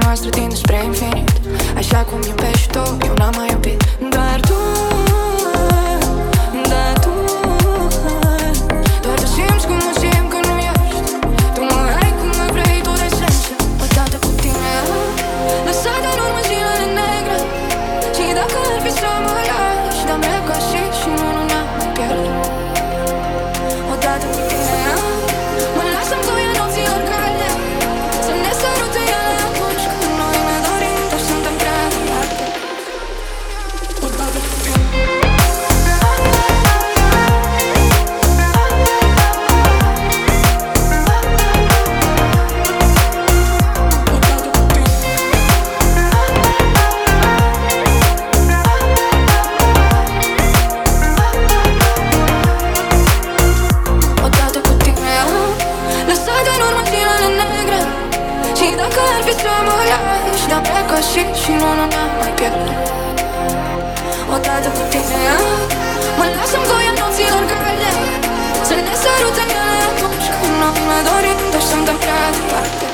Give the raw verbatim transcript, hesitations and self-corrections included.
noastră tinde spre infinit. Așa cum iubești tu, eu n-am mai iubit. Doar tu, doar tu, doar tu simți cum mă simt când nu ești. Tu mă ai cum mă vrei, tu de sense. Odată cu tine lăsat în urmă zilele negre. Și dacă ar fi să mă lași, dar merg așa și nu, nu ne mai pierd. Odată cu tine mă las să-mi voie nopților calde, să ne sărute ele atunci când noi ne dorim, dar suntem prea departe. Odată cu tine. Odată cu tine lăsat în urmă zilele negre. Și dacă ar fi să mă lași, dar plec așa și nu, nu ne mai pierd. Odată cu tine mă las în voia nopților calde, să ne sărute ele atunci când noi ne dorim, dar suntem prea departe.